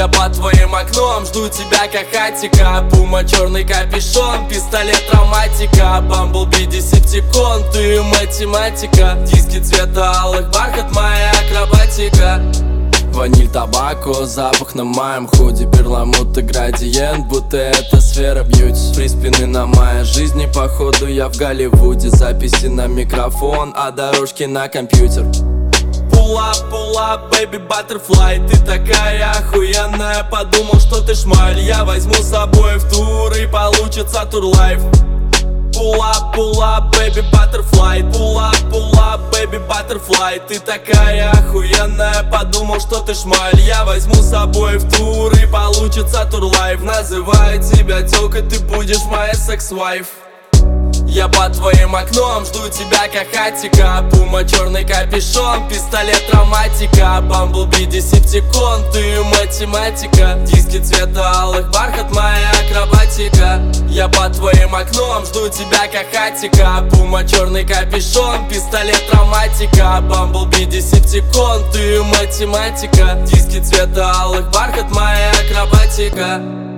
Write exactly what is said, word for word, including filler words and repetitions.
Я под твоим окном жду тебя как хатика. Пума, черный капюшон, пистолет, травматика. Бамблби, десептикон, ты математика. Диски цвета алых, бархат, моя акробатика. Ваниль, табако, запах на моем худи. Перламутр, градиент, будто это сфера бьюти. Фриспины на моей жизни, походу я в Голливуде. Записи на микрофон, а дорожки на компьютер. Pull up, pull up, baby butterfly. Ты такая охуенная, подумал, что ты шмаль. Я возьму с собой в тур и получится тур-лайф. Pull up, pull up, baby butterfly. Pull up, pull up, baby butterfly. Ты такая охуенная, подумал, что ты шмаль. Я возьму с собой в тур и получится тур-лайф. Называю тебя тёлкой, ты будешь моя секс-вайф. Я под твоим окном жду тебя как хатика. Пума, черный капюшон, пистолет, травматика. Бамблби, десептикон, ты математика. Диски цвета алых, бархат, моя акробатика. Я под твоим окном жду тебя как хатика. Пума, черный капюшон, пистолет, травматика. Бамблби, десептикон, ты математика. Диски цвета алых, бархат, моя акробатика.